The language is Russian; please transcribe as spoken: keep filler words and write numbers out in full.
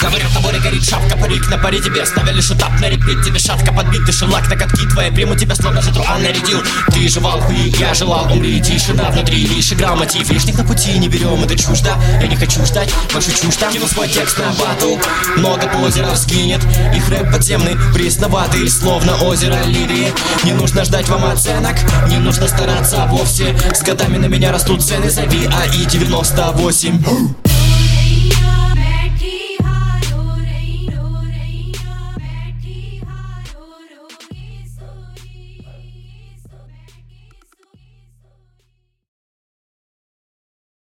Говорят, на море горит шапка, парик на паре тебе ставили шутап на репит. Тебе шатка подбитый шелак на катки твои. Приму тебя словно же труан нарядил. Ты жевал хуи, я желал, умри. Тишина внутри, лишь игра мотив. Лишних на пути не берем, это чушь, да? Я не хочу ждать, больше чушь там. Кину свой текст на батл, много позеров скинет. Их рэп подземный, пресноватый, словно озеро Лирии. Не нужно ждать вам оценок, не нужно стараться вовсе. С годами на меня растут цены, зови АИ девяносто восемь.